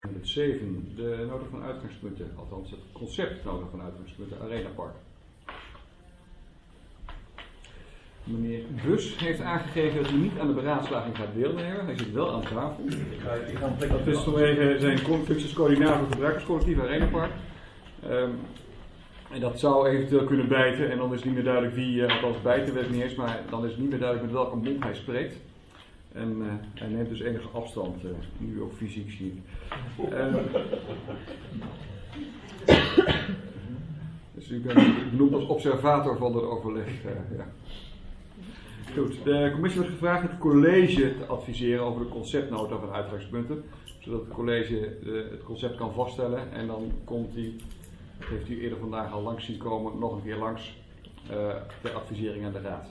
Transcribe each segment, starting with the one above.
Het 7, de nota van uitgangspunten, althans het concept nota van uitgangspunten, Arena Park. Meneer Bus heeft aangegeven dat hij niet aan de beraadslaging gaat deelnemen. Hij zit wel aan tafel. Dat is vanwege zijn functiescoördinator gebruikerscollectief Arena Park. En dat zou eventueel kunnen bijten en dan is het niet meer duidelijk wie, althans bijten weet ik niet eens, maar dan is het niet meer duidelijk met welke mond hij spreekt. En hij neemt dus enige afstand, nu ook fysiek zie ik. Dus u bent benoemd als observator van het overleg. Ja. Goed, de commissie wordt gevraagd het college te adviseren over de conceptnota van uitgangspunten, zodat het college het concept kan vaststellen en dan komt hij, dat heeft u eerder vandaag al langs zien komen, nog een keer langs ter advisering aan de raad.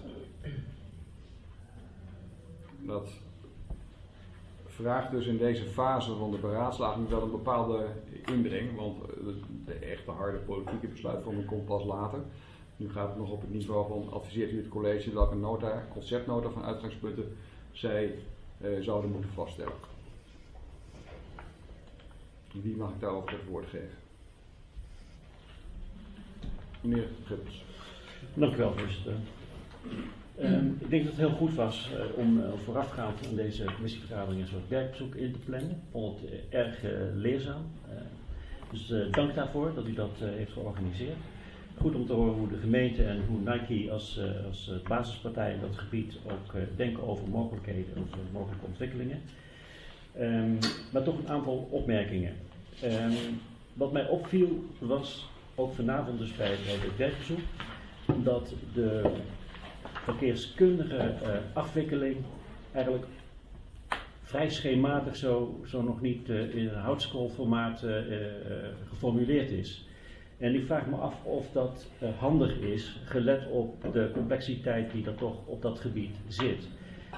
Dat vraagt dus in deze fase van de beraadslaging wel een bepaalde inbreng, want de echte harde politieke besluitvorming komt pas later. Nu gaat het nog op het niveau van adviseert u het college welke conceptnota van uitgangspunten zij zouden moeten vaststellen. Wie mag ik daarover het woord geven? Meneer Gubbels. Dank u wel, voorzitter. Ik denk dat het heel goed was om voorafgaand aan deze commissievergadering een soort werkbezoek in te plannen. Ik vond het erg leerzaam. Dus dank daarvoor dat u dat heeft georganiseerd. Goed om te horen hoe de gemeente en hoe Nike als basispartij in dat gebied ook denken over mogelijkheden en over mogelijke ontwikkelingen. Maar toch een aantal opmerkingen. Wat mij opviel was, ook vanavond dus bij het werkbezoek, dat de verkeerskundige afwikkeling eigenlijk vrij schematig zo nog niet in een houtskoolformaat geformuleerd is. En ik vraag me af of dat handig is, gelet op de complexiteit die er toch op dat gebied zit.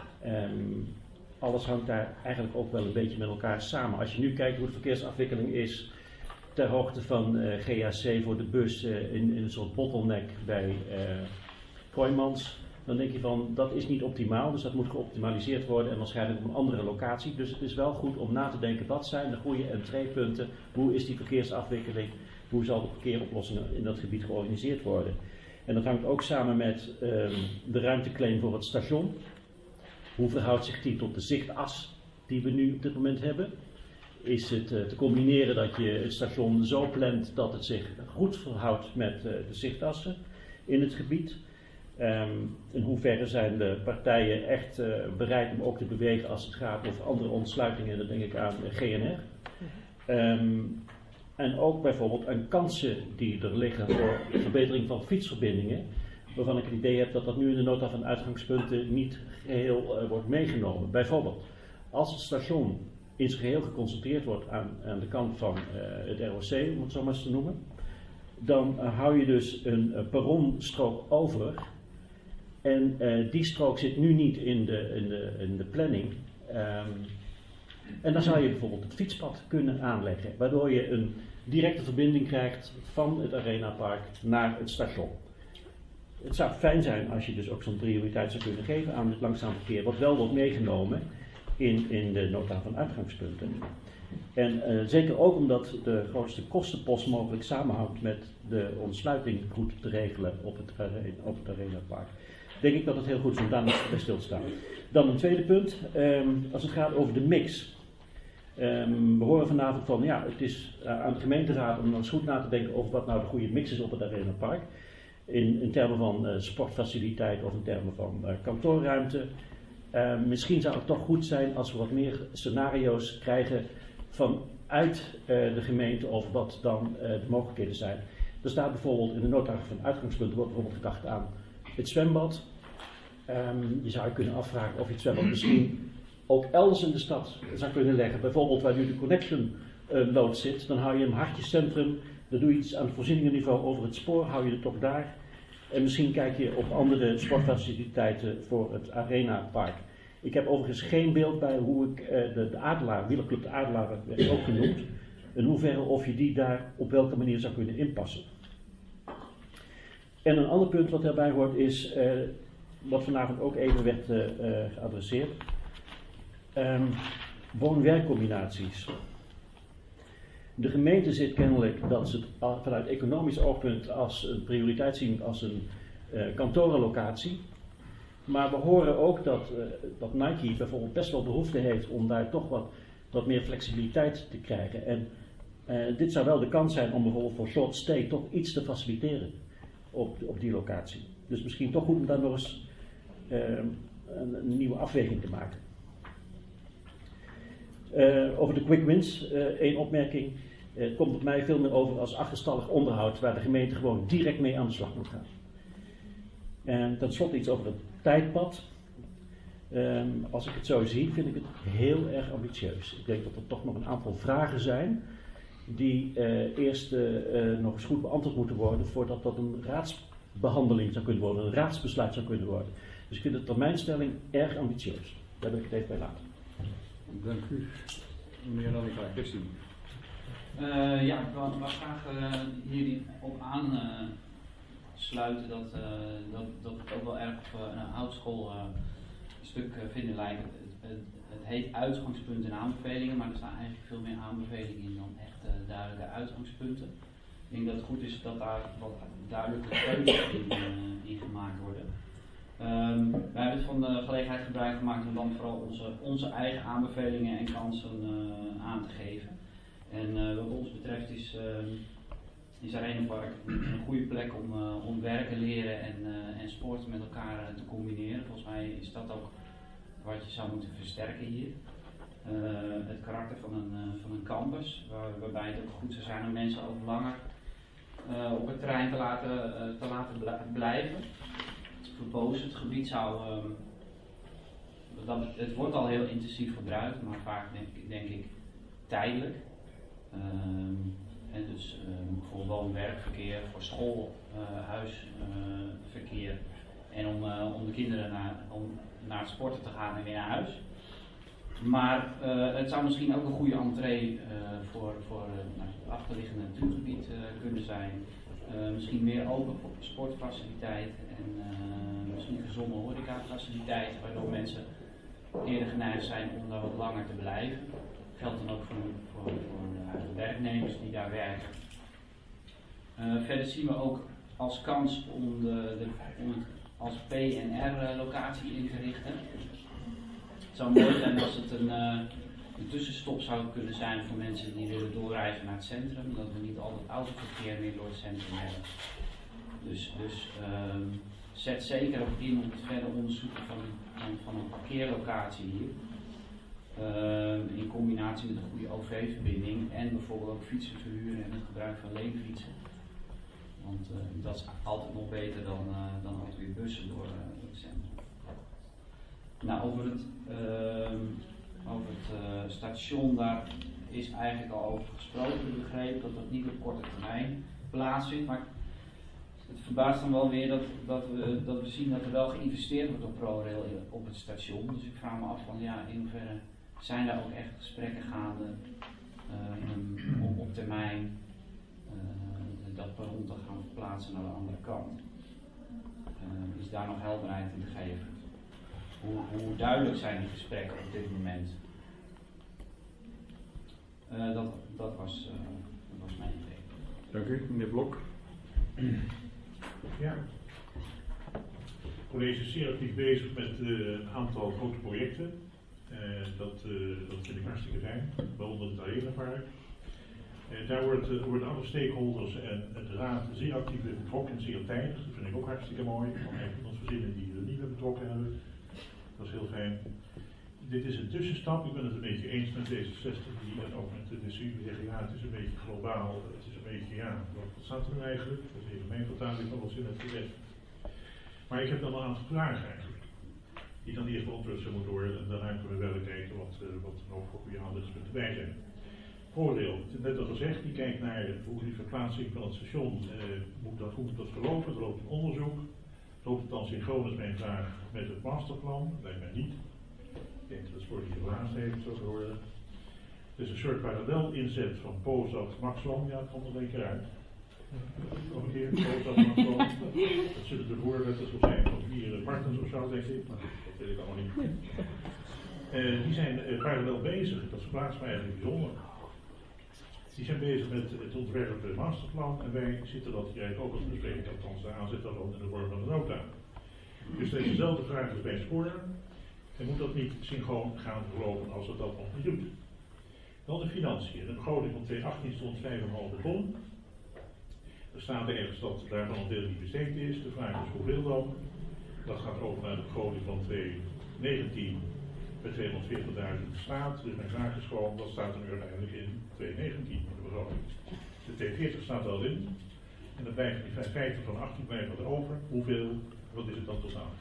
Alles hangt daar eigenlijk ook wel een beetje met elkaar samen. Als je nu kijkt hoe de verkeersafwikkeling is ter hoogte van GAC voor de bus in een soort bottleneck bij Kooijmans, dan denk je van dat is niet optimaal, dus dat moet geoptimaliseerd worden en waarschijnlijk op een andere locatie. Dus het is wel goed om na te denken wat zijn de goede entreepunten, hoe is die verkeersafwikkeling, hoe zal de verkeeroplossingen in dat gebied georganiseerd worden. En dat hangt ook samen met de ruimteclaim voor het station. Hoe verhoudt zich die tot de zichtas die we nu op dit moment hebben? Is het te combineren dat je het station zo plant dat het zich goed verhoudt met de zichtassen in het gebied? In hoeverre zijn de partijen echt bereid om ook te bewegen als het gaat over andere ontsluitingen, dan denk ik aan GNR. En ook bijvoorbeeld aan kansen die er liggen voor verbetering van fietsverbindingen, waarvan ik het idee heb dat dat nu in de nota van uitgangspunten niet geheel wordt meegenomen. Bijvoorbeeld, als het station in zijn geheel geconcentreerd wordt aan de kant van het ROC, om het zo maar eens te noemen, dan hou je dus een perronstrook over. En die strook zit nu niet in de planning. En dan zou je bijvoorbeeld het fietspad kunnen aanleggen, waardoor je een directe verbinding krijgt van het Arenapark naar het station. Het zou fijn zijn als je dus ook zo'n prioriteit zou kunnen geven aan het langzaam verkeer, wat wel wordt meegenomen in de nota van uitgangspunten. En zeker ook omdat de grootste kostenpost mogelijk samenhangt met de ontsluiting goed te regelen op het Arenapark. Denk ik dat het heel goed is om daar nog bij stil te staan. Dan een tweede punt, als het gaat over de mix. We horen vanavond van, ja, het is aan de gemeenteraad om nog eens goed na te denken over wat nou de goede mix is op het Arenapark. In termen van sportfaciliteit of in termen van kantoorruimte. Misschien zou het toch goed zijn als we wat meer scenario's krijgen vanuit de gemeente over wat dan de mogelijkheden zijn. Er staat bijvoorbeeld in de nota van uitgangspunten wordt bijvoorbeeld gedacht aan het zwembad. Je zou je kunnen afvragen of je het zwembad misschien ook elders in de stad zou kunnen leggen. Bijvoorbeeld waar nu de connection loods zit, dan hou je een hartjescentrum, dan doe je iets aan het voorzieningenniveau over het spoor, hou je het toch daar. En misschien kijk je op andere sportfaciliteiten voor het Arenapark. Ik heb overigens geen beeld bij hoe ik de Adelaar, wielerclub de Adelaar werd ook genoemd, in hoeverre of je die daar op welke manier zou kunnen inpassen. En een ander punt wat daarbij hoort is, wat vanavond ook even werd geadresseerd, woon-werkcombinaties. De gemeente zit kennelijk dat ze het vanuit economisch oogpunt als een prioriteit zien als een kantorenlocatie. Maar we horen ook dat Nike bijvoorbeeld best wel behoefte heeft om daar toch wat meer flexibiliteit te krijgen. En dit zou wel de kans zijn om bijvoorbeeld voor short stay toch iets te faciliteren op die locatie. Dus misschien toch goed om daar nog eens een nieuwe afweging te maken. Over de quick wins, één opmerking. Het komt op mij veel meer over als achterstallig onderhoud waar de gemeente gewoon direct mee aan de slag moet gaan. En tenslotte iets over het tijdpad. Als ik het zo zie, vind ik het heel erg ambitieus. Ik denk dat er toch nog een aantal vragen zijn die eerst nog eens goed beantwoord moeten worden voordat dat een raadsbehandeling zou kunnen worden, een raadsbesluit zou kunnen worden. Dus ik vind de termijnstelling erg ambitieus. Daar wil ik het even bij laten. Dank u. Meneer Nanninga, Christine. Ja, ik wil graag hierop aansluiten dat ik ook wel erg op een oudschool stuk vinden lijken. Het heet uitgangspunten en aanbevelingen, maar er staan eigenlijk veel meer aanbevelingen in dan echt duidelijke uitgangspunten. Ik denk dat het goed is dat daar wat duidelijke keuzes in gemaakt worden. Wij hebben van de gelegenheid gebruik gemaakt om dan vooral onze eigen aanbevelingen en kansen aan te geven. En wat ons betreft is Arenapark een goede plek om werken, leren en sporten met elkaar te combineren. Volgens mij is dat ook wat je zou moeten versterken hier. Het karakter van een campus, waarbij het ook goed zou zijn om mensen ook langer op het terrein te laten blijven. Verpozen, het gebied het wordt al heel intensief gebruikt, maar vaak denk ik tijdelijk. En dus voor woon-werkverkeer, voor school, huisverkeer en om de kinderen naar het sporten te gaan en weer naar huis. Maar het zou misschien ook een goede entree voor het achterliggende natuurgebied kunnen zijn. Misschien meer open sportfaciliteiten en misschien gezonde horecafaciliteiten, waardoor mensen eerder geneigd zijn om daar wat langer te blijven. Dat geldt dan ook voor de werknemers die daar werken. Verder zien we ook als kans om het als PNR-locatie in te richten. Het zou mooi zijn als het een tussenstop zou kunnen zijn voor mensen die willen doorreizen naar het centrum, dat we niet altijd autoverkeer meer door het centrum hebben. Dus zet zeker ook in op het verder onderzoeken van een parkeerlocatie hier. In combinatie met een goede OV-verbinding en bijvoorbeeld ook fietsen verhuren en het gebruik van leenfietsen. Want dat is altijd nog beter dan altijd weer bussen door het centrum. Nou, over het station, daar is eigenlijk al over gesproken, begrepen dat dat niet op korte termijn plaatsvindt. Maar het verbaast dan wel weer dat we zien dat er wel geïnvesteerd wordt op ProRail op het station. Dus ik vraag me af van ja, in hoeverre zijn daar ook echt gesprekken gaande om op termijn dat perron te gaan verplaatsen naar de andere kant. Is daar nog helderheid in te geven? Hoe duidelijk zijn die gesprekken op dit moment? Dat was mijn idee. Dank u, meneer Blok. Ja. Het college is zeer actief bezig met een aantal grote projecten. Dat vind ik hartstikke fijn, waaronder het Arenapark. Daar worden alle stakeholders en de raad zeer actief in betrokken en zeer tijdig. Dat vind ik ook hartstikke mooi. Want eigenlijk ons verzinnen die er niet bij betrokken hebben. Dat is heel fijn. Dit is een tussenstap. Ik ben het een beetje eens met D66 en ook met de DSU. Die zeggen ja, het is een beetje globaal. Het is een beetje ja, wat staat er nu eigenlijk? Dat is even mijn vertaling, ligt nog wel in het gewest. Maar ik heb dan een aantal vragen eigenlijk. Die dan eerst beantwoord zullen moeten worden. En daarna kunnen we wel kijken wat er nog voor goede aandachtspunten bij zijn. Voordeel, net al gezegd, die kijkt naar hoe die verplaatsing van het station, hoe moet dat verlopen? Er loopt een onderzoek. Loopt het dan synchroon, is mijn vraag, met het masterplan? Dat lijkt mij niet. Ik denk dat het voor die gevraagd heeft, zo te worden. Het is een soort parallel inzet van Pozat Maxwell. Ja, het komt er een keer uit. Nog een keer, Pozat Maxwell. Dat zullen de voorletters of zijn van hier Martens of zo, denk ik. Maar dat weet ik allemaal niet. Die zijn parallel bezig. Dat verplaatst mij eigenlijk bijzonder. Die zijn bezig met het ontwerpen masterplan en wij zitten dat hier eigenlijk ook als bespreken, althans de aanzet daarvan in de vorm van een nota. Dus er is dezelfde vraag als bij sporen. En moet dat niet synchroon gaan verlopen als het dat nog niet doet. Dan de financiën. De begroting van 2018 stond 5,5 ton. Er staat ergens dat daarvan een deel niet besteed is. De vraag is hoeveel dan? Dat gaat over naar de begroting van 2019 met 240.000 staat. Dus mijn vraag is gewoon, wat staat er nu uiteindelijk in 2019 in de begroting? De T40 staat al in. En dan blijft die 50 van 18 blijven er over. Hoeveel? Wat is het dan totaal?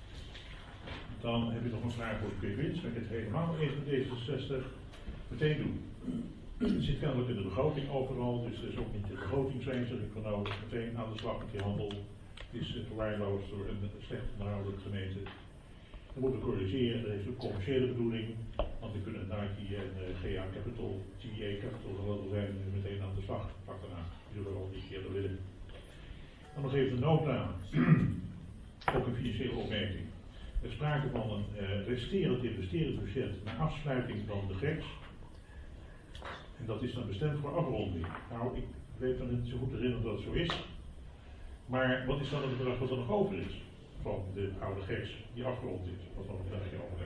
Dan heb je nog een vraag voor de quick wins. Ben ik het helemaal eens met D66. Meteen doen. Het zit kennelijk in de begroting overal, dus er is ook niet de begrotingswijziging voor nodig. Meteen aan de slag met die handel. Het is verwaarloosd door een slecht onderhoudelijke gemeente. We moeten corrigeren, dat heeft een commerciële bedoeling. Want we kunnen Nike en GA Capital, GA Capital geweldig zijn meteen aan de slag. Pak daarna. Die zullen we ook niet eerder willen. Dan nog even de nota. Ook een financiële opmerking. Er is sprake van een resterend investeringsbudget na afsluiting van de GEX. En dat is dan bestemd voor afronding. Nou, ik weet me niet zo goed herinneren dat het zo is. Maar wat is dan het bedrag wat er nog over is? Van de oude GEX die afgerond is. Wat nog een dagje over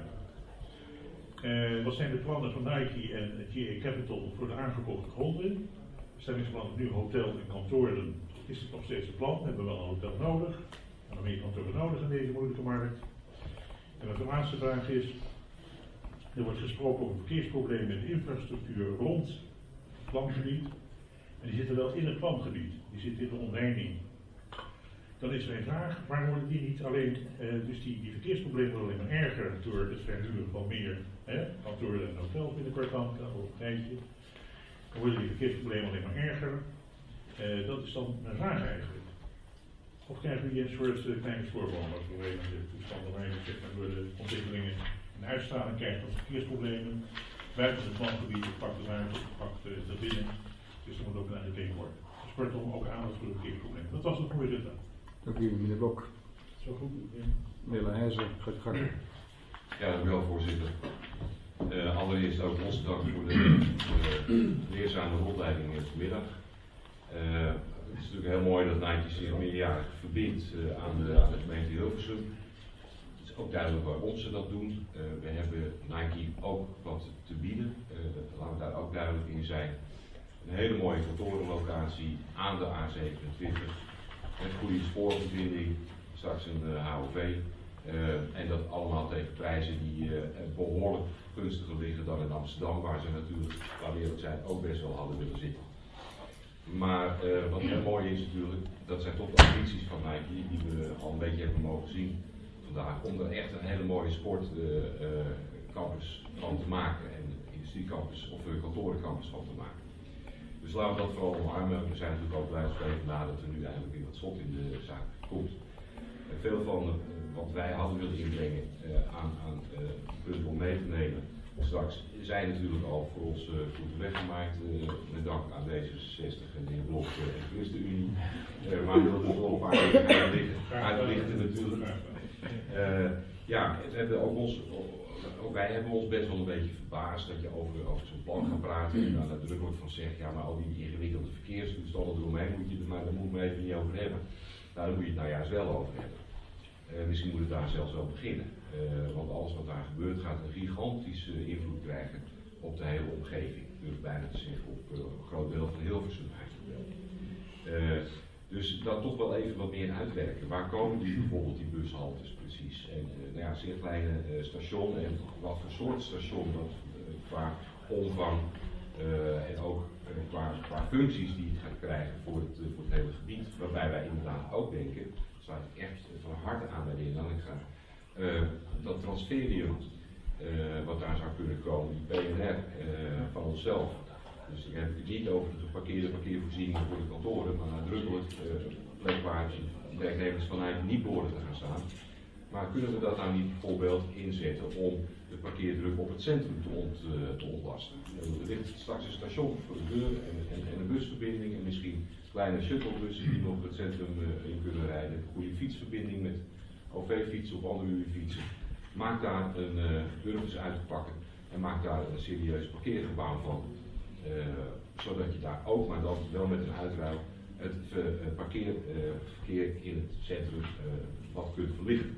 hebben. Wat zijn de plannen van Nike en GA Capital voor de aangekochte gronden? Bestemmingsplan nu hotel en kantoren. Is het nog steeds een plan? Hebben we wel een hotel nodig? We hebben meer kantoren nodig in deze moeilijke markt. En wat de laatste vraag is, er wordt gesproken over verkeersproblemen in de infrastructuur rond het plangebied. En die zitten wel in het plangebied, die zitten in de omheining. Dan is mijn vraag, waarom worden die niet alleen, dus die verkeersproblemen worden alleen maar erger door het verhuren van meer kantoren en hotels binnenkort dan, of een tijdje. Dan worden die verkeersproblemen alleen maar erger. Dat is dan mijn vraag eigenlijk. Of krijgen we hier een soort kleine spoorboom als probleem in de toestanden waarin je door de ontwikkelingen een uitstraling krijgt van verkeersproblemen. Buiten het plangebied, pakt het uit, pakt het binnen. Dus er moet ook naar gekeken worden. Dus kortom ook aandacht voor de verkeersproblemen. Dat was het voorzitter. Dank u, meneer Blok. Zo goed. Meneer Lahaise, gaat u gang. Ja, dank u wel, voorzitter. Allereerst ook onze dank voor de leerzame rondleiding vanmiddag. Het is natuurlijk heel mooi dat Nike zich meerjarig verbindt aan de gemeente Hilversum. Het is ook duidelijk waarom ze dat doen. We hebben Nike ook wat te bieden. Laten we daar ook duidelijk in zijn. Een hele mooie kantorenlocatie aan de A27. Met goede spoorverbinding. Straks een HOV. En dat allemaal tegen prijzen die behoorlijk gunstiger liggen dan in Amsterdam. Waar ze natuurlijk, waar we eerlijk zijn, ook best wel hadden willen zitten. Maar wat heel mooi is natuurlijk, dat zijn toch de ambities van Nike die we al een beetje hebben mogen zien vandaag. Om er echt een hele mooie sportcampus van te maken en industriecampus of kantorencampus van te maken. Dus laten we dat vooral omarmen. We zijn natuurlijk ook blij spreken nadat er nu eindelijk weer wat schot in de zaak komt. Veel van wat wij hadden willen inbrengen aan punten om mee te nemen straks zijn natuurlijk al voor ons goed weggemaakt. Met dank aan D66 en de heer Blok en de ChristenUnie. Maar we willen er nog een paar uitlichten natuurlijk. Ja, het hebben ook wij hebben ons best wel een beetje verbaasd dat je over zo'n plan gaat praten en daar nadrukkelijk van zegt, ja maar al die ingewikkelde verkeerstoestanden eromheen moet je er maar, daar moet men even niet over hebben. Nou, daar moet je het nou juist wel over hebben. Misschien moet het daar zelfs wel beginnen. Want alles wat daar gebeurt gaat een gigantische invloed krijgen op de hele omgeving. Ik durf bijna te zeggen op een groot deel van Hilversum eigenlijk. Dus dat toch wel even wat meer uitwerken. Waar komen die bijvoorbeeld die bushaltes precies? En nou ja, zeer kleine station en wat voor soort station dat qua omvang en ook qua functies die het gaat krijgen voor het hele gebied. Waarbij wij inderdaad ook denken, dat sluit ik echt van harte aan bij de heer Nanninga, dat transferium wat daar zou kunnen komen, die PNR van onszelf. Dus ik heb het niet over de parkeervoorzieningen voor de kantoren, maar nadrukkelijk plek waar werknemers vanuit niet behoren te gaan staan. Maar kunnen we dat nou niet bijvoorbeeld inzetten om de parkeerdruk op het centrum te ontlasten? Er ligt straks een station voor de deur en een busverbinding en misschien kleine shuttlebussen die nog het centrum in kunnen rijden. Een goede fietsverbinding met OV-fietsen of andere fietsen. Maak daar durf eens uit te pakken en maak daar een serieus parkeergebouw van. zodat je daar ook, maar dan wel met een uitruil, het verkeer in het centrum wat kunt verlichten.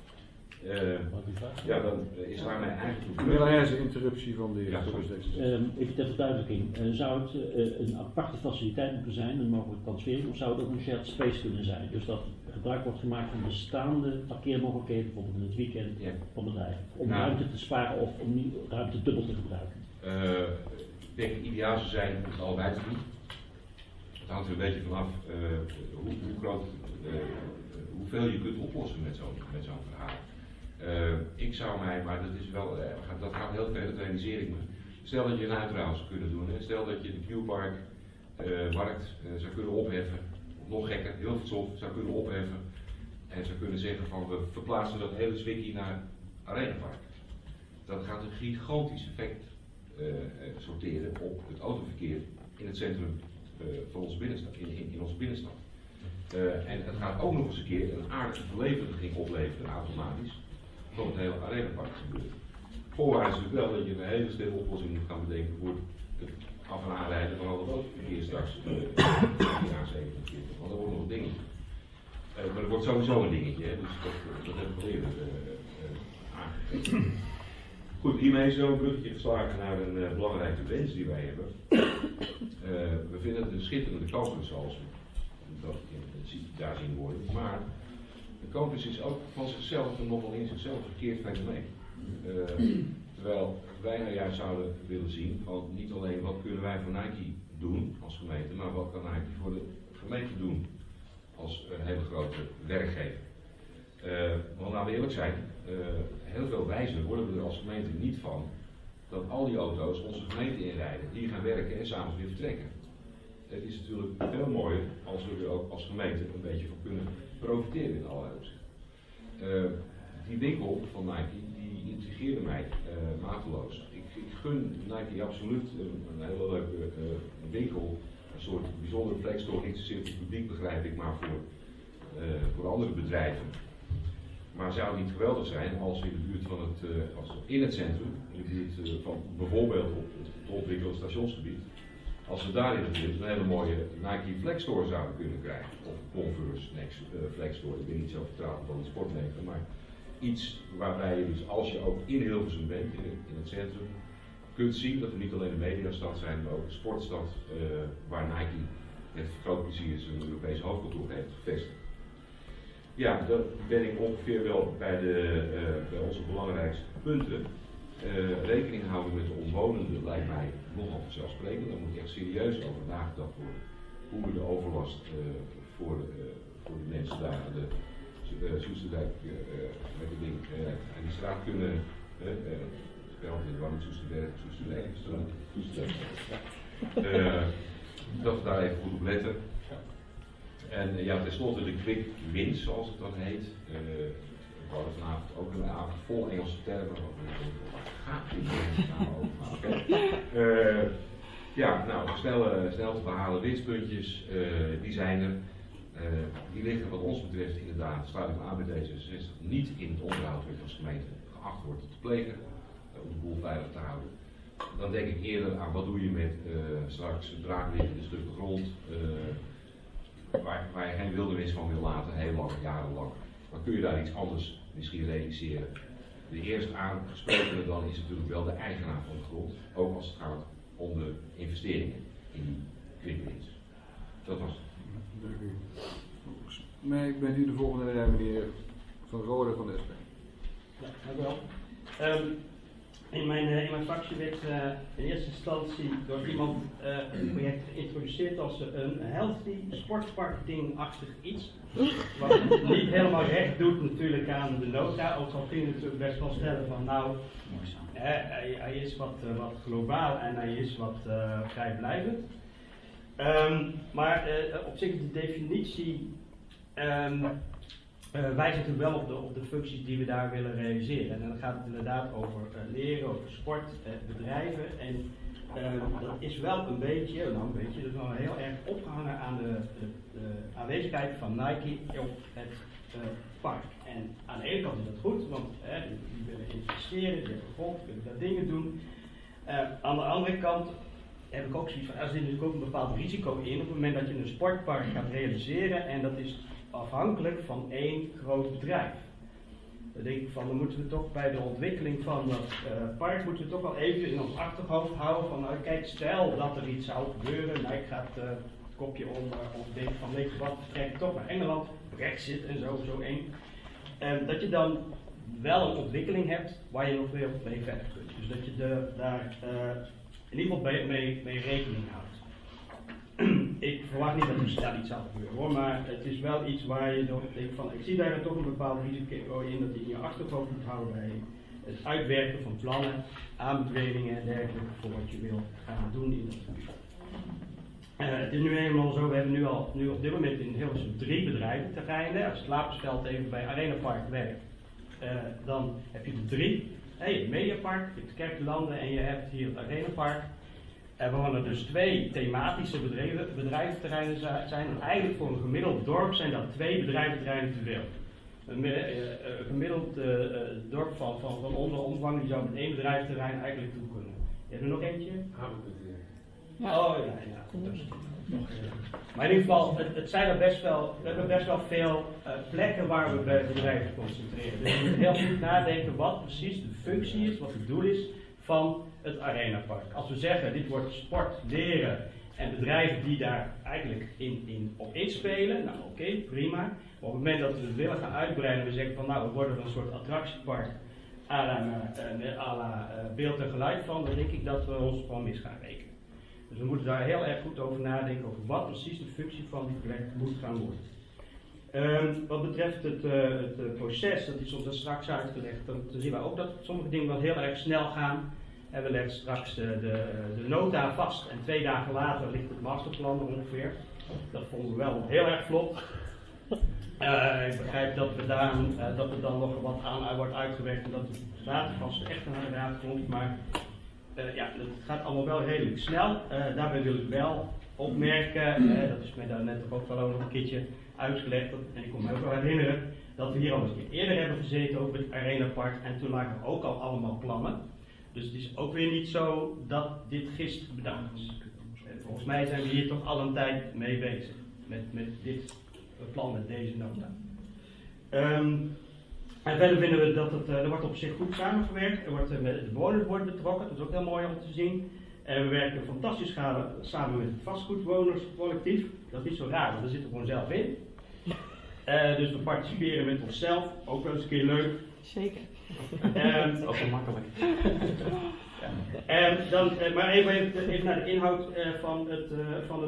Ja, dan is daarmee eigenlijk... Een interruptie van de Ja, Even ter verduidelijking, zou het een aparte faciliteit moeten zijn, een mogelijke transfering, of zou het ook een shared space kunnen zijn? Dus dat gebruik wordt gemaakt van bestaande parkeermogelijkheden, bijvoorbeeld in het weekend van bedrijven, om ruimte te sparen of om niet ruimte dubbel te gebruiken? Ik denk het ideaal zou zijn om het allebei te doen. Het hangt er een beetje vanaf hoe groot, hoeveel je kunt oplossen met zo'n verhaal. Ik zou mij, maar dat is wel, dat gaat heel ver, dat realiseer ik me. Stel dat je een uitruil zou kunnen doen, hè. Stel dat je de Q-Park markt zou kunnen opheffen, of nog gekker, heel veel zou kunnen opheffen en zou kunnen zeggen van we verplaatsen dat hele Zwikkie naar Arenapark. Dat gaat een gigantisch effect sorteren op het autoverkeer in het centrum van onze binnenstad, in onze binnenstad. En het gaat ook nog eens een keer een aardige verlevendiging opleveren, automatisch, van het hele Arenapark gebeuren. Voorwaarde is natuurlijk wel dat je een hele stille oplossing moet gaan bedenken voor het af- en aanrijden van al het autoverkeer straks in A27. Want dat wordt nog een dingetje. Maar dat wordt sowieso een dingetje, hè? Dus dat heb ik al eerder aangegeven. Goed, hiermee is zo'n bruggetje geslagen naar een belangrijke wens die wij hebben. We vinden het een schitterende campus zoals we dat daar zien worden. Maar de campus is ook van zichzelf en nogal in zichzelf verkeerd fenomeen. Terwijl wij nou juist zouden willen zien, van niet alleen wat kunnen wij voor Nike doen als gemeente, maar wat kan Nike voor de gemeente doen als een hele grote werkgever. Want laten we eerlijk zijn, heel veel wijzer worden we er als gemeente niet van dat al die auto's onze gemeente inrijden, hier gaan werken en s'avonds weer vertrekken. Het is natuurlijk veel mooier als we er ook als gemeente een beetje van kunnen profiteren in allerlei opzichten. Die winkel van Nike, die intrigeerde mij mateloos. Ik gun Nike absoluut een hele leuke winkel, een soort bijzondere flexstore, niet zozeer voor het publiek begrijp ik, maar voor andere bedrijven. Maar zou het niet geweldig zijn als in de buurt van in het centrum, in de buurt van bijvoorbeeld op het ontwikkelde stationsgebied, als we daar in de buurt een hele mooie Nike Flexstore zouden kunnen krijgen, of Converse Flexstore, ik ben niet zo vertrouwd van de sportmerken, maar iets waarbij je dus als je ook in Hilversum bent, in het centrum, kunt zien dat we niet alleen een mediastad zijn, maar ook een sportstad waar Nike met groot plezier zijn Europese hoofdkantoor heeft gevestigd. Ja, dan ben ik ongeveer wel bij onze belangrijkste punten. Rekening houden met de omwonenden lijkt mij nogal vanzelfsprekend. Daar moet echt serieus over nagedacht worden. Hoe we de overlast voor de mensen daar aan de Soesterdijk met de ding aan die straat kunnen. Dat we daar even goed op letten. En ja, tenslotte de quick wins, zoals het dan heet. We hadden vanavond ook een avond vol Engelse termen. Wat gaat dit nou over? Ja, nou, snel te behalen winstpuntjes, die zijn er. Die liggen wat ons betreft inderdaad, sluit ik me aan bij D66, niet in het onderhoud wat als gemeente geacht wordt te plegen, om de boel veilig te houden. Dan denk ik eerder aan wat doe je met straks braakliggende stukken grond, waar je geen wildernis van wil laten, heel lang, jarenlang. Dan kun je daar iets anders misschien realiseren. De eerst aangesprokene dan is natuurlijk wel de eigenaar van de grond, ook als het gaat om de investeringen in die quick-wins. Dat was het. Maar ik ben nu de volgende rij, meneer Van Rode van de SP. Ja, dank u wel. In mijn fractie werd in eerste instantie door iemand een project geïntroduceerd als een healthy sportmarketing-achtig iets. Wat niet helemaal recht doet natuurlijk aan de nota, ook al kun je natuurlijk best wel stellen van nou, hij is wat globaal en hij is wat vrijblijvend. Maar op zich de definitie wijst natuurlijk wel op de functies die we daar willen realiseren. En dan gaat het inderdaad over leren, over sport, bedrijven. En dat is wel een beetje, dat is wel heel erg opgehangen aan de aanwezigheid van Nike op het park. En aan de ene kant is dat goed, want die willen investeren, die hebben grond, die willen daar dingen doen. Aan de andere kant heb ik ook zoiets van, er zit natuurlijk ook een bepaald risico in op het moment dat je een sportpark gaat realiseren en dat is afhankelijk van één groot bedrijf. Dan denk ik van, dan moeten we toch bij de ontwikkeling van dat park moeten we toch wel even in ons achterhoofd houden van, nou kijk, stel dat er iets zou gebeuren, Nike gaat het kopje onder of denkt van, weet je wat, we trekken toch naar Engeland, Brexit en zo één. Dat je dan wel een ontwikkeling hebt waar je nog veel mee verder kunt. Dus dat je daar in ieder geval mee rekening houdt. Ik verwacht niet dat er snel iets zal gebeuren hoor, maar het is wel iets waar je nog denkt van, ik zie daar toch een bepaald risico in dat je in je achterhoofd moet houden bij het uitwerken van plannen, aanbevelingen en dergelijke voor wat je wil gaan doen in het gebied. Het is nu eenmaal zo, we hebben nu op dit moment in Hilversum 3 bedrijventerreinen. Als het Slapersveld even bij Arena Park werkt, dan heb je er 3. Je hebt het Mediapark, je hebt het Kerkelanden en je hebt hier het Arena Park. Waarvan er dus 2 thematische bedrijventerreinen zijn. En eigenlijk voor een gemiddeld dorp zijn dat 2 bedrijventerreinen te veel. Een gemiddeld dorp van onze omvang die zou met 1 bedrijventerrein eigenlijk toe kunnen. Je hebt er nog eentje? Ja. Oh ja. Maar in ieder geval, het zijn er best wel, we hebben best wel veel plekken waar we bij bedrijven concentreren. Dus we moeten heel goed nadenken wat precies de functie is, wat het doel is van het Arenapark. Als we zeggen, dit wordt sport, leren en bedrijven die daar eigenlijk op inspelen, nou oké, prima. Maar op het moment dat we het willen gaan uitbreiden en we zeggen van nou, we worden er een soort attractiepark à la beeld en geluid van, dan denk ik dat we ons gewoon mis gaan rekenen. Dus we moeten daar heel erg goed over nadenken over wat precies de functie van die plek moet gaan worden. Wat betreft het proces, dat is ons dan straks uitgelegd, dan zien we ook dat sommige dingen wel heel erg snel gaan. En we leggen straks de nota vast en 2 dagen later ligt het masterplan er ongeveer. Dat vonden we wel heel erg vlot. Ik begrijp dat er dan nog wat aan wordt uitgewerkt en dat de watervast echt naar de raad komt, maar ja, dat gaat allemaal wel redelijk snel. Daarbij wil ik wel opmerken, dat is mij daar net ook wel nog een keertje uitgelegd, en ik kon me ook wel herinneren, dat we hier al eens een keer eerder hebben gezeten over het Arenapark en toen lagen er ook al allemaal plannen. Dus het is ook weer niet zo dat dit gisteren bedacht is. Volgens mij zijn we hier toch al een tijd mee bezig met dit plan, met deze nota. En verder vinden we dat er wordt op zich goed samengewerkt. De bewoners worden betrokken, dat is ook heel mooi om te zien. En we werken fantastisch samen met het vastgoedwonerscollectief. Dat is niet zo raar, want we zitten gewoon zelf in. Dus we participeren met onszelf, ook wel eens een keer leuk. Zeker. Dat is ook wel makkelijk. Ja. Maar even naar de inhoud van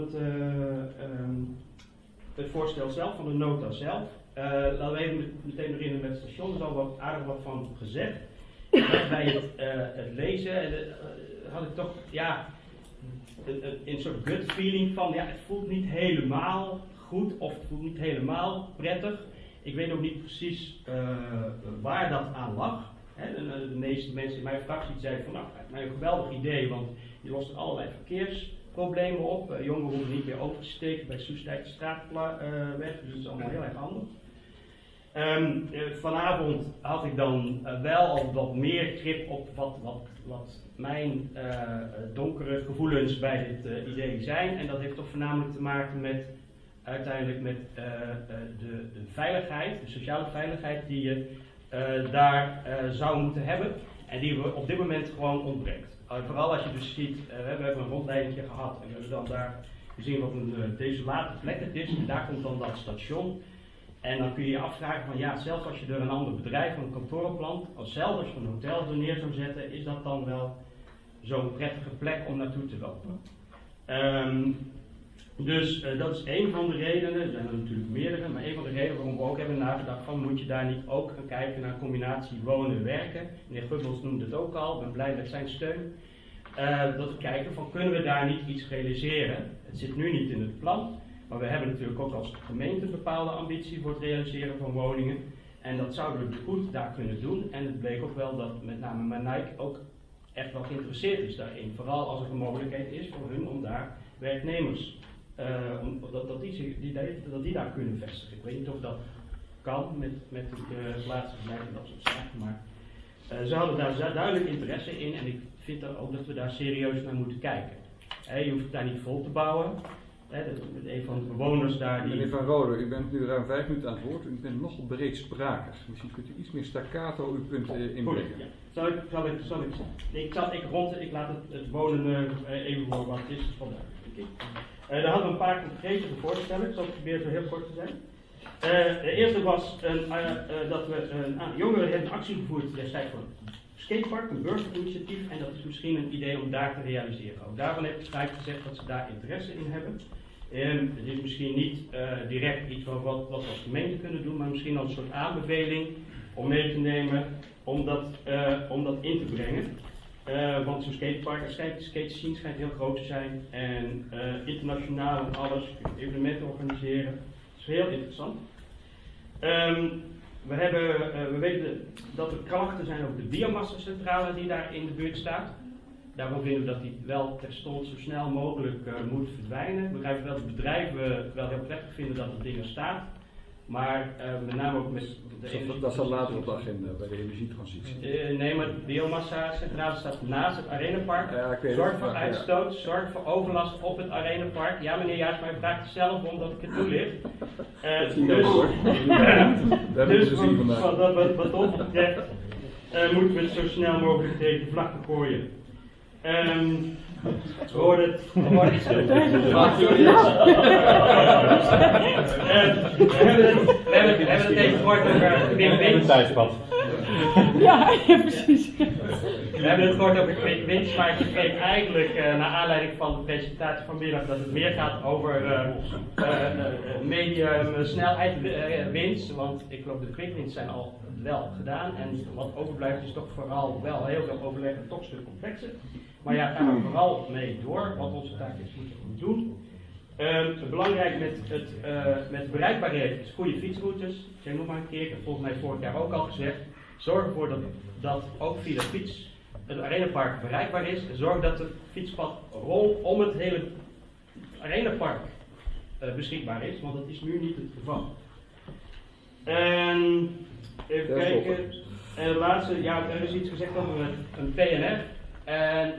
het voorstel zelf, van de nota zelf. Laten we even meteen beginnen met het station, er is al aardig wat van gezegd. Bij het lezen had ik toch een soort gut feeling van, ja, het voelt niet helemaal goed of het voelt niet helemaal prettig. Ik weet ook niet precies waar dat aan lag. De meeste mensen in mijn fractie zeiden van, nou, het lijkt mij een geweldig idee, want je lost allerlei verkeersproblemen op. Jongeren hoeven niet meer over te steken bij Soestdijkse straatweg, dus dat is allemaal heel erg handig. Vanavond had ik dan wel al wat meer grip op wat mijn donkere gevoelens bij dit idee zijn. En dat heeft toch voornamelijk te maken met uiteindelijk met de veiligheid, de sociale veiligheid die je daar zou moeten hebben en die we op dit moment gewoon ontbreekt. Vooral als je dus ziet, we hebben een rondleidingje gehad en we hebben dan daar gezien wat een desolate plek het is en daar komt dan dat station. En dan kun je je afvragen van ja, zelfs als je er een ander bedrijf, een kantoor op plant, of zelfs als je een hotel er neer zou zetten, is dat dan wel zo'n prettige plek om naartoe te lopen. Dus dat is één van de redenen, er zijn er natuurlijk meerdere, maar één van de redenen waarom we ook hebben nagedacht van moet je daar niet ook gaan kijken naar een combinatie wonen en werken. Meneer Gubbels noemde het ook al, ik ben blij met zijn steun. Dat we kijken van kunnen we daar niet iets realiseren. Het zit nu niet in het plan, maar we hebben natuurlijk ook als gemeente een bepaalde ambitie voor het realiseren van woningen. En dat zouden we goed daar kunnen doen. En het bleek ook wel dat met name Nike ook echt wel geïnteresseerd is daarin. Vooral als er een mogelijkheid is voor hun om daar werknemers dat die daar kunnen vestigen. Ik weet niet of dat kan met het laatste beleid en dat soort zaken, maar ze hadden daar duidelijk interesse in en ik vind dan ook dat we daar serieus naar moeten kijken. Je hoeft het daar niet vol te bouwen. Een van de bewoners daar die... Meneer Van Rode, u bent nu ruim 5 minuten aan het woord. U bent nogal breedsprakig. Misschien kunt u iets meer staccato uw punten inbrengen. Ja. Ik laat het wonen even voor wat het is vandaag. Daar hadden we een paar concrete voorstellen. Ik zal proberen zo heel kort te zijn. De eerste was dat we jongeren hebben actie gevoerd destijds voor een skatepark, een burgerinitiatief, en dat is misschien een idee om daar te realiseren. Ook daarvan heeft het Rijk gezegd dat ze daar interesse in hebben. Het is misschien niet direct iets wat we als gemeente kunnen doen, maar misschien als een soort aanbeveling om mee te nemen om dat in te brengen. Want zo'n skatepark, een skatescene schijnt heel groot te zijn en internationaal en alles, evenementen organiseren. Dat is heel interessant. We weten dat er klachten zijn over de biomassa-centrale die daar in de buurt staat. Daarom vinden we dat die wel terstond zo snel mogelijk moet verdwijnen. We begrijpen wel dat bedrijven wel heel prettig vinden dat het ding er staat. Maar met name ook met de dat staat later op de agenda bij de energietransitie. Nee, maar de biomassa-centrale staat naast het arenapark. Zorg voor uitstoot, zorg voor overlast op het arenapark. Ja meneer Jaars, maar u vraagt het zelf omdat ik het toelicht. Dus wat ons betreft moeten we het zo snel mogelijk tegen de vlakte gooien. We hoorden het. We hebben het even gehoord over Quick Wins. Ja, precies. We hebben het gehoord over Quick Wins, maar ik begreep eigenlijk naar aanleiding van de presentatie vanmiddag dat het meer gaat over medium snelheid winst. Want ik geloof de Quick Wins zijn al wel gedaan en wat overblijft is toch vooral wel heel veel overleg en toch een stuk complexer. Maar ja, gaan we vooral mee door, wat onze taak is moeten doen. Belangrijk met bereikbaarheid is goede fietsroutes. Ik zeg nog maar een keer, ik heb volgens mij vorig jaar ook al gezegd. Zorg ervoor dat ook via de fiets het arenapark bereikbaar is. Zorg dat het fietspad om het hele arenapark beschikbaar is, want dat is nu niet het geval. Even kijken. En de laatste, ja, er is iets gezegd over een PNR. En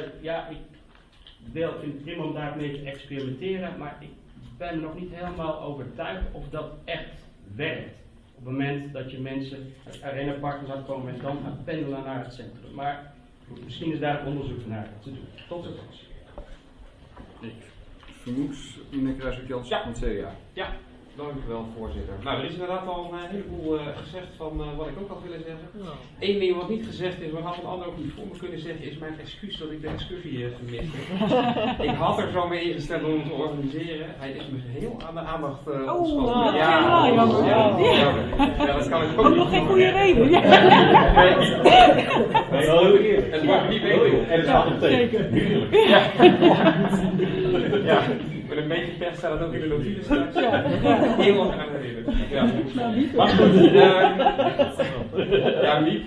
ik vind het prima om daarmee te experimenteren, maar ik ben nog niet helemaal overtuigd of dat echt werkt. Op het moment dat je mensen uit arenapark laat komen en dan gaan pendelen naar het centrum. Maar misschien is daar onderzoek naar te doen. Tot ziens. Ik vermoed, meneer Kruijswijk-Jansen van het CDA. Ja, dank u wel, voorzitter. Nou, er is inderdaad al een heleboel gezegd van wat ik ook had willen zeggen. Eén ding wat niet gezegd is, maar had een ander ook niet voor me kunnen zeggen, is mijn excuus dat ik de excursie gemist heb. Ik had er zo mee ingesteld om te organiseren. Hij is me heel aan de aandacht ontschoten. Ja, dat kan ik ook niet. Nog geen goede reden. Ja. Het wordt niet beter. En het gaat hem tegen. Ja. Met een beetje pech staat het ook in de notulen straks. Heel lang aan herinneren. Ja. Maar goed. Ja, niet.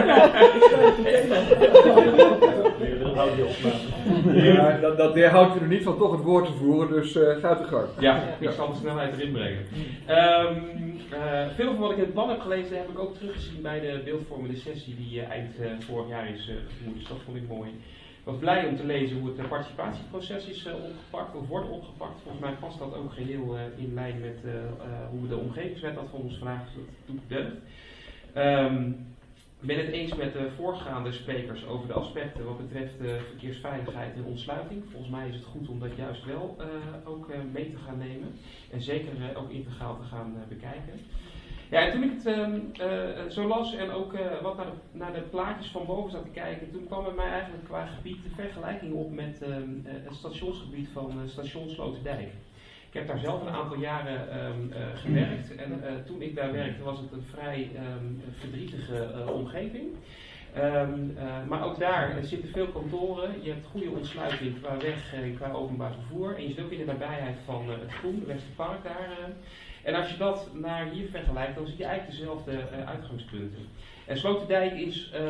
Ja, dat weerhoudt u er niet van toch het woord te voeren, dus gaat uw gang. Ja, ik zal de snelheid erin brengen. Veel van wat ik in het plan heb gelezen heb ik ook teruggezien bij de beeldvormende sessie die eind vorig jaar is gevoerd. Dus dat vond ik mooi. Ik was blij om te lezen hoe het participatieproces is opgepakt, of wordt opgepakt. Volgens mij past dat ook geheel in lijn met hoe de omgevingswet dat van ons vandaag toebedeelt. Ik ben het eens met de voorgaande sprekers over de aspecten wat betreft verkeersveiligheid en ontsluiting. Volgens mij is het goed om dat juist wel ook mee te gaan nemen en zeker ook integraal te gaan bekijken. Ja, en toen ik het zo las en ook wat naar de plaatjes van boven zat te kijken, toen kwam bij mij eigenlijk qua gebied de vergelijking op met het stationsgebied van station Sloterdijk. Ik heb daar zelf een aantal jaren gewerkt en toen ik daar werkte was het een vrij verdrietige omgeving. Maar ook daar zitten veel kantoren, je hebt goede ontsluiting qua weg en qua openbaar vervoer en je zit ook in de nabijheid van het Groen, de Westerpark daar. En als je dat naar hier vergelijkt, dan zie je eigenlijk dezelfde uitgangspunten. En Sloterdijk is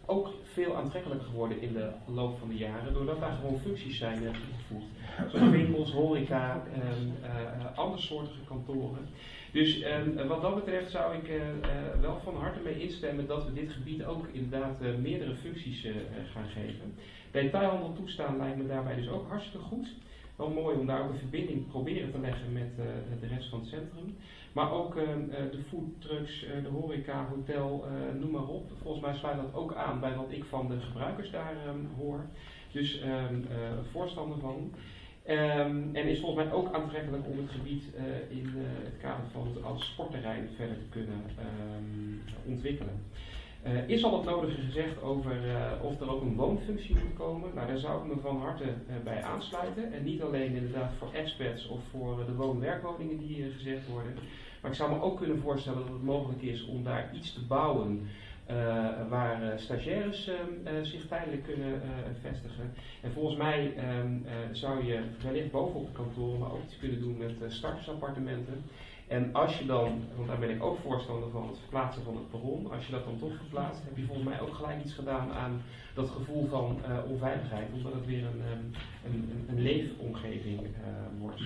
ook veel aantrekkelijker geworden in de loop van de jaren, doordat daar gewoon functies zijn toegevoegd. Zoals winkels, horeca, andersoortige kantoren. Dus wat dat betreft zou ik wel van harte mee instemmen dat we dit gebied ook inderdaad meerdere functies gaan geven. Detailhandel toestaan lijkt me daarbij dus ook hartstikke goed. Wel mooi om daar ook een verbinding proberen te leggen met de rest van het centrum. Maar ook de foodtrucks, de horeca, hotel, noem maar op. Volgens mij sluit dat ook aan bij wat ik van de gebruikers daar hoor. Dus voorstander van. En is volgens mij ook aantrekkelijk om het gebied in het kader van het als sportterrein verder te kunnen ontwikkelen. Is al het nodige gezegd over of er ook een woonfunctie moet komen? Nou, daar zou ik me van harte bij aansluiten. En niet alleen inderdaad voor expats of voor de woon-werkwoningen die gezegd worden. Maar ik zou me ook kunnen voorstellen dat het mogelijk is om daar iets te bouwen waar stagiaires zich tijdelijk kunnen vestigen. En volgens mij zou je wellicht bovenop de kantoren maar ook iets kunnen doen met startersappartementen. En als je dan, want daar ben ik ook voorstander van, het verplaatsen van het perron, als je dat dan toch verplaatst, heb je volgens mij ook gelijk iets gedaan aan dat gevoel van onveiligheid, omdat het weer een leefomgeving wordt.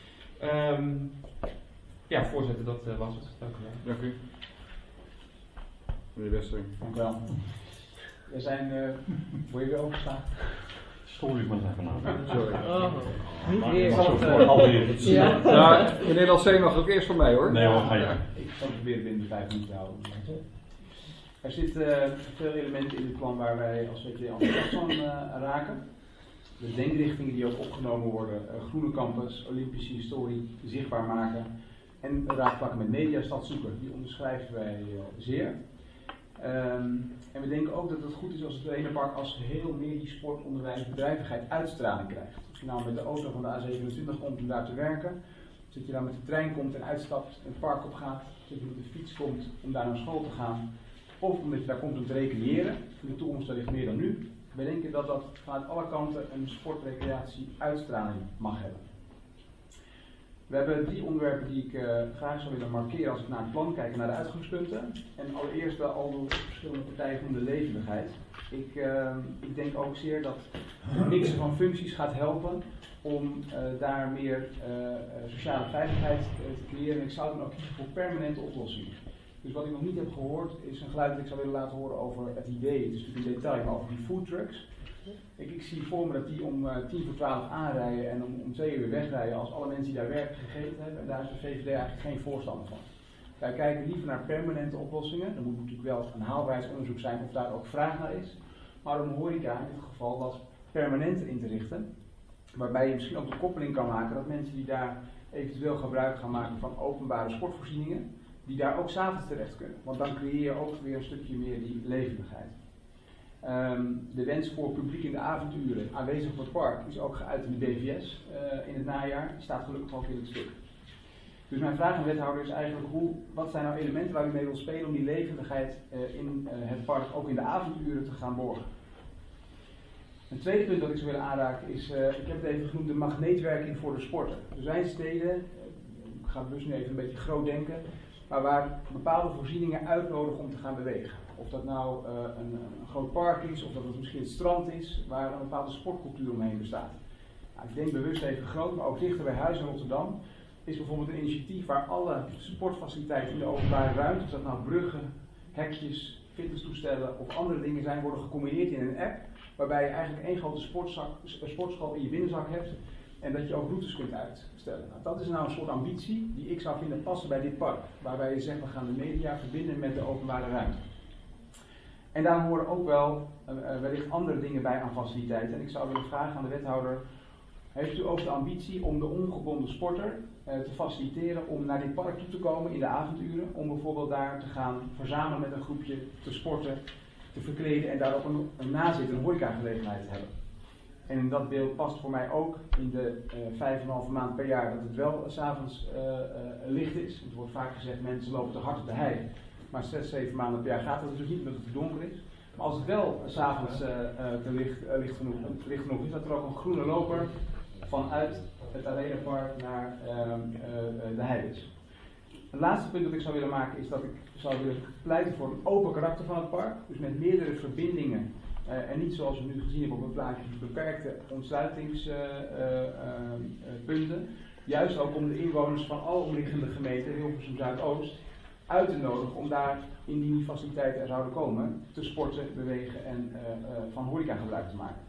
Ja, voorzitter, dat was het. Dank u wel. Dank u. Meneer Westering. Dank u wel. We zijn, wil je weer overstaan? Sorry, maar even na. Sorry. Niet weer. Ja. Nou, meneer Lancé mag ook eerst van mij hoor. Nee hoor, ga je. Ik zal het proberen binnen de 5 minuten te houden. Er zitten veel elementen in het plan waar wij als VVD enthousiast van raken. De denkrichtingen die ook opgenomen worden, groene campus, Olympische historie zichtbaar maken en raakvlakken met mediastad zoeken, die onderschrijven wij zeer. En we denken ook dat het goed is als het Arenapark als geheel meer die sport, onderwijs, bedrijvigheid uitstraling krijgt. Als je nou met de auto van de A27 komt om daar te werken, dat je dan met de trein komt en uitstapt, een park op gaat, dat je met de fiets komt om daar naar school te gaan, of omdat je daar komt om te recreëren. In de toekomst daar ligt meer dan nu. We denken dat dat vanuit alle kanten een sportrecreatie uitstraling mag hebben. We hebben 3 onderwerpen die ik graag zou willen markeren als ik naar het plan kijk en naar de uitgangspunten. En allereerst de al door verschillende partijen van de levendigheid. Ik denk ook zeer dat het mixen van functies gaat helpen om daar meer sociale veiligheid te creëren. En ik zou dan ook kiezen voor permanente oplossingen. Dus wat ik nog niet heb gehoord is een geluid dat ik zou willen laten horen over het idee, het is natuurlijk een detail, maar over die foodtrucks. Ik zie voor me dat die om 11:50 aanrijden en om 2 uur wegrijden als alle mensen die daar werken gegeten hebben. En daar is de VVD eigenlijk geen voorstander van. Wij kijken liever naar permanente oplossingen. Er moet natuurlijk wel een haalbaarheidsonderzoek zijn of daar ook vraag naar is. Maar om horeca in dit geval wat permanenter in te richten. Waarbij je misschien ook de koppeling kan maken dat mensen die daar eventueel gebruik gaan maken van openbare sportvoorzieningen, die daar ook 's avonds terecht kunnen. Want dan creëer je ook weer een stukje meer die levendigheid. De wens voor publiek in de avonduren aanwezig op het park is ook geuit in de BVS in het najaar. Die staat gelukkig ook in het stuk. Dus mijn vraag aan de wethouder is eigenlijk wat zijn nou elementen waar u mee wilt spelen om die levendigheid in het park ook in de avonduren te gaan borgen. Een tweede punt dat ik zou willen aanraken is, ik heb het even genoemd, de magneetwerking voor de sporten. Er zijn steden, ik ga bewust nu even een beetje groot denken, maar waar bepaalde voorzieningen uitnodigen om te gaan bewegen. Of dat nou een groot park is, of dat het misschien het strand is, waar een bepaalde sportcultuur omheen bestaat. Nou, ik denk bewust even groot, maar ook dichter bij huis in Rotterdam is bijvoorbeeld een initiatief waar alle sportfaciliteiten in de openbare ruimte, of dat nou bruggen, hekjes, fitnesstoestellen of andere dingen zijn, worden gecombineerd in een app, waarbij je eigenlijk één grote sportschool in je binnenzak hebt en dat je ook routes kunt uitstellen. Nou, dat is nou een soort ambitie die ik zou vinden passen bij dit park, waarbij je zegt we gaan de media verbinden met de openbare ruimte. En daar horen ook wel wellicht andere dingen bij aan faciliteiten. En ik zou willen vragen aan de wethouder, heeft u ook de ambitie om de ongebonden sporter te faciliteren om naar dit park toe te komen in de avonduren, om bijvoorbeeld daar te gaan verzamelen met een groepje, te sporten, te verkleden en daar ook een nazit, een horecagelegenheid te hebben. En in dat beeld past voor mij ook in de 5,5 maand per jaar dat het wel 's avonds licht is. Het wordt vaak gezegd mensen lopen te hard op de hei. Maar 6, 7 maanden per jaar gaat het dus niet omdat het te donker is. Maar als het wel 's avonds licht genoeg is, dat er ook een groene loper vanuit het Arenapark naar de hei is. Het laatste punt dat ik zou willen maken is dat ik zou willen pleiten voor een open karakter van het park. Dus met meerdere verbindingen. En niet zoals we nu gezien hebben op het plaatje, beperkte ontsluitingspunten. Juist ook om de inwoners van alle omliggende gemeenten, Hilversum Zuidoost, uit te nodigen om daar, indien die faciliteiten er zouden komen, te sporten, bewegen en van horeca gebruik te maken.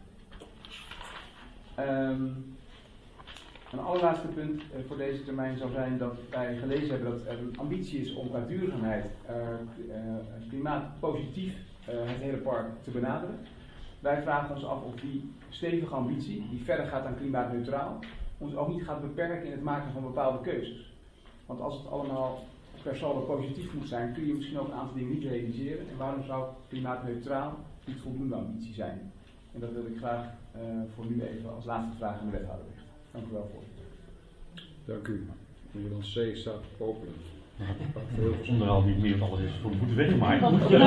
Een allerlaatste punt voor deze termijn zou zijn dat wij gelezen hebben dat er een ambitie is om uit duurzaamheid klimaatpositief het hele park te benaderen. Wij vragen ons af of die stevige ambitie, die verder gaat dan klimaatneutraal, ons ook niet gaat beperken in het maken van bepaalde keuzes. Want als het allemaal per saldo positief moet zijn, kun je misschien ook een aantal dingen niet realiseren. En waarom zou klimaatneutraal niet voldoende ambitie zijn? En dat wil ik graag voor nu even als laatste vraag aan de wethouder richten. Dank u wel, voorzitter. Dank u. Meneer Dan C. staat popelen. Onderhaal niet meer wat alles is voor de voeten weggemaakt.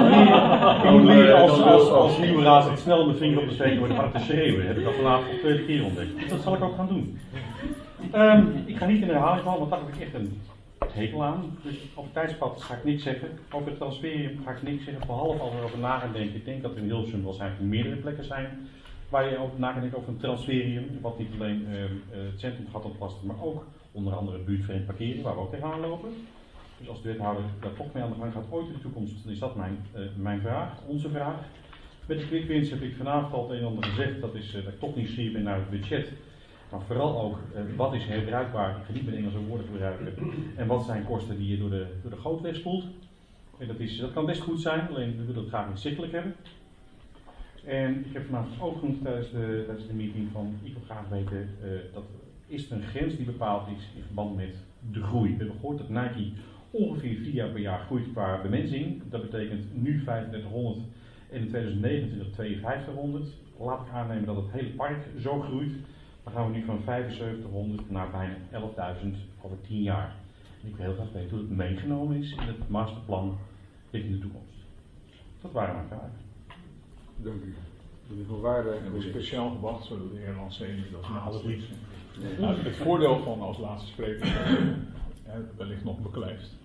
Als nieuwe raad het snel mijn vinger op de steek wordt hard te schreeuwen. Heb ik dat vanavond op 2 keer ontdekt. Dat zal ik ook gaan doen. Ik ga niet in de herhaling vallen, want daar heb ik echt een hekel aan. Dus over tijdspad ga ik niks zeggen. Over het transferium ga ik niks zeggen. Behalve als we erover na gaan denken. Ik denk dat er in Hilversum waarschijnlijk meerdere plekken zijn waar je over na kan denken over een transferium. Wat niet alleen het centrum gaat ontlasten, maar ook onder andere buurtvreemd parkeren, waar we ook tegenaan lopen. Dus als de wethouder daar toch mee aan de gang gaat ooit in de toekomst, dan is dat mijn vraag, onze vraag. Met de quick wins heb ik vanavond al het een en ander gezegd, dat is dat ik toch nieuwsgierig ben naar het budget. Maar vooral ook, wat is herbruikbaar, ik ga niet met Engelse woorden gebruiken, en wat zijn kosten die je door de goot wegspoelt. En dat kan best goed zijn, alleen we willen het graag inzichtelijk hebben. En ik heb vanavond ook genoemd tijdens de meeting van, ik wil graag weten, dat is er een grens die bepaald is in verband met de groei. We hebben gehoord dat Nike ongeveer 4 jaar per jaar groeit qua bemensing. Dat betekent nu 3500 en in 2029 5200. Laat ik aannemen dat het hele park zo groeit. Dan gaan we nu van 7500 naar bijna 11.000 over 10 jaar. En ik wil heel graag weten hoe het meegenomen is in het masterplan richting de toekomst. Dat waren mijn vragen. Dank u. Meneer Van Waarden. We hebben speciaal gewacht, zodat de heer Lancé niet als laatste is. Nou, het voordeel van als laatste spreker wellicht nog beklijft.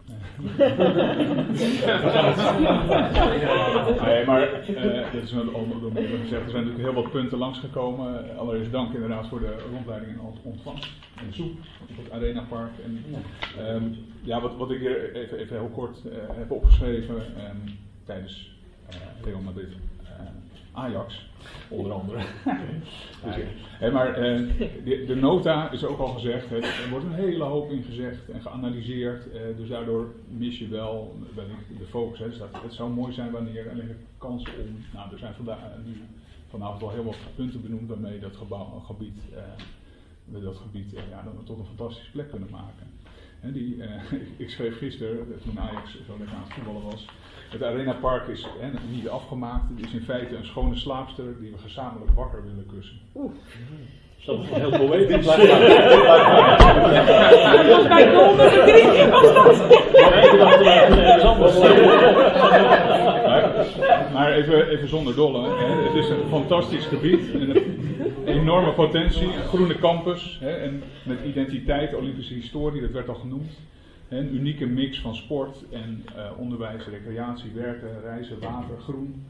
Nee, maar dit is al door mij gezegd. Er zijn natuurlijk heel wat punten langsgekomen. Allereerst dank inderdaad voor de rondleiding en ontvangst. En de soep op het Arena Park. En, wat ik hier even heel kort heb opgeschreven tijdens Real Madrid. Ajax, onder andere. Maar de nota is ook al gezegd, er wordt een hele hoop in gezegd en geanalyseerd, dus daardoor mis je wel de focus. Dus het zou mooi zijn wanneer er liggen kansen om, er zijn nu vanavond al heel wat punten benoemd waarmee dat gebied tot een fantastische plek kunnen maken. Ik schreef gisteren, toen Ajax zo lekker aan het voetballen was, het Arena Park is niet afgemaakt. Het is in feite een schone slaapster die we gezamenlijk wakker willen kussen. Dat is heel poëtisch. Maar even zonder dolle. Het is een fantastisch gebied. En een enorme potentie. Een groene campus. En met identiteit, Olympische historie, dat werd al genoemd. Een unieke mix van sport en onderwijs, recreatie, werken, reizen, water, groen.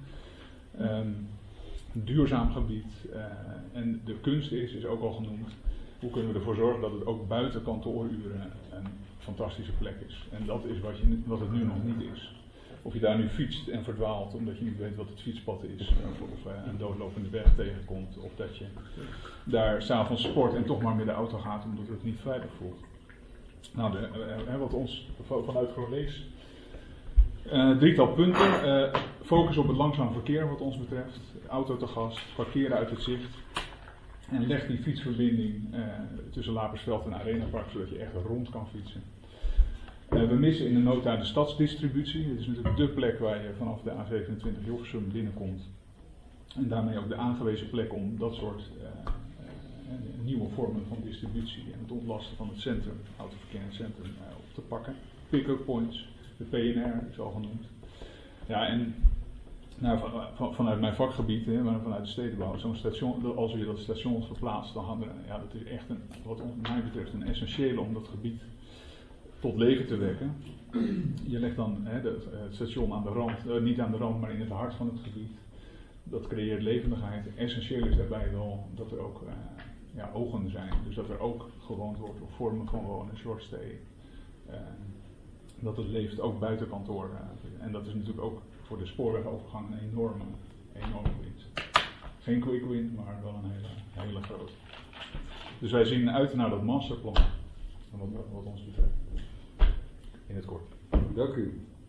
Duurzaam gebied. En de kunst is ook al genoemd. Hoe kunnen we ervoor zorgen dat het ook buiten kantooruren een fantastische plek is. En dat is wat het nu nog niet is. Of je daar nu fietst en verdwaalt omdat je niet weet wat het fietspad is. Of een doodlopende weg tegenkomt. Of dat je daar s'avonds sport en toch maar met de auto gaat omdat het niet veilig voelt. Nou, wat ons vanuit GroenLinks, 3-tal punten. Focus op het langzaam verkeer wat ons betreft. Auto te gast, parkeren uit het zicht. En leg die fietsverbinding tussen Lapersveld en Arena Park, zodat je echt rond kan fietsen. We missen in de nota de stadsdistributie. Dit is natuurlijk dé plek waar je vanaf de A27 Hilversum binnenkomt. En daarmee ook de aangewezen plek om dat soort nieuwe vormen van distributie en het ontlasten van het centrum, autoverkeer in het centrum, op te pakken. Pick-up points, de PNR is al genoemd. Ja, en vanuit mijn vakgebied, maar vanuit de stedenbouw, zo'n station, als je dat station verplaatst, dan dat is echt wat mij betreft een essentiële om dat gebied tot leven te wekken. Je legt dan het station aan de rand, niet aan de rand, maar in het hart van het gebied. Dat creëert levendigheid. Essentieel is daarbij wel dat er ook ogen zijn. Dus dat er ook gewoond wordt op vormen van wonen, short stay. Dat het leeft ook buiten kantoor. En dat is natuurlijk ook voor de spoorwegovergang een enorme winst. Geen quick win, maar wel een hele grote. Dus wij zien uit naar dat masterplan, wat ons betreft. In het kort. Dank u.